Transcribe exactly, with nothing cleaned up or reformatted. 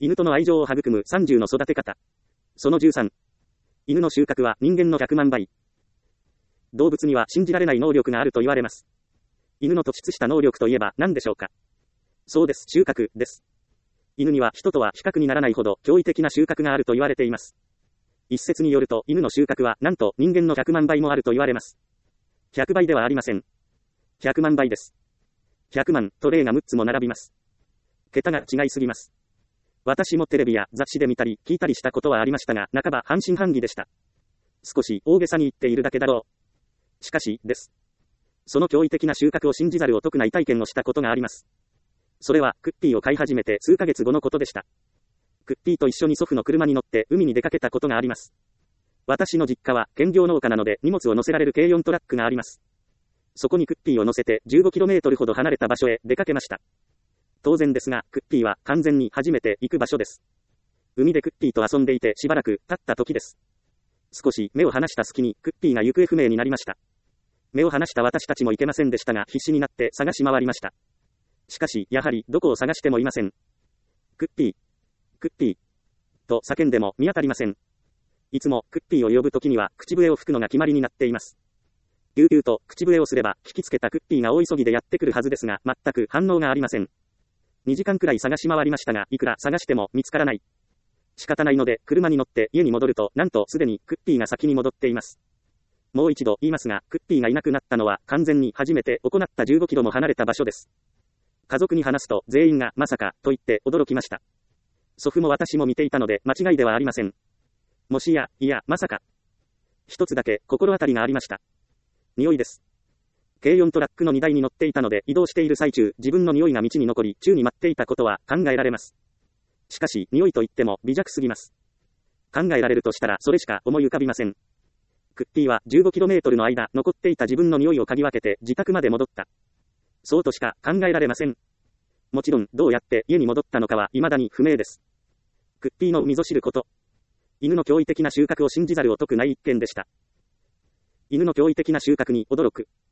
犬との愛情を育むさんじゅうの育て方。そのじゅうさん。犬の収穫は人間のひゃくまんばい。動物には信じられない能力があると言われます。犬の突出した能力といえば何でしょうか。そうです、収穫です。犬には人とは比較にならないほど驚異的な収穫があると言われています。一説によると犬の収穫はなんと人間のひゃくまんばいもあると言われます。ひゃくばいではありません。ひゃくまんばいです。ひゃくまんと例がむっつも並びます。桁が違いすぎます。私もテレビや雑誌で見たり聞いたりしたことはありましたが、半ば半信半疑でした。少し大げさに言っているだけだろう。しかし、です。その驚異的な収穫を信じざるを得ない体験をしたことがあります。それは、クッピーを飼い始めて数ヶ月後のことでした。クッピーと一緒に祖父の車に乗って海に出かけたことがあります。私の実家は兼業農家なので荷物を乗せられる軽よんトラックがあります。そこにクッピーを乗せて じゅうごキロメートル ほど離れた場所へ出かけました。当然ですが、クッピーは完全に初めて行く場所です。海でクッピーと遊んでいてしばらく経った時です。少し目を離した隙にクッピーが行方不明になりました。目を離した私たちも行けませんでしたが必死になって探し回りました。しかし、やはりどこを探してもいません。クッピー、クッピー、と叫んでも見当たりません。いつもクッピーを呼ぶときには口笛を吹くのが決まりになっています。ピューピューと口笛をすれば聞きつけたクッピーが大急ぎでやってくるはずですが全く反応がありません。にじかんくらい探し回りましたがいくら探しても見つからない。仕方ないので車に乗って家に戻るとなんとすでにクッピーが先に戻っています。もう一度言いますがクッピーがいなくなったのは完全に初めて行ったじゅうごキロも離れた場所です。家族に話すと全員がまさかと言って驚きました。祖父も私も見ていたので間違いではありません。もしや、いや、まさか。一つだけ心当たりがありました。匂いです。軽よんトラックの荷台に乗っていたので移動している最中、自分の匂いが道に残り、宙に舞っていたことは考えられます。しかし、匂いといっても微弱すぎます。考えられるとしたらそれしか思い浮かびません。クッピーは じゅうごキロメートル の間、残っていた自分の匂いを嗅ぎ分けて自宅まで戻った。そうとしか考えられません。もちろん、どうやって家に戻ったのかは未だに不明です。クッピーの味噌汁こと。犬の驚異的な収穫を信じざるを得ない一件でした。犬の驚異的な収穫に驚く。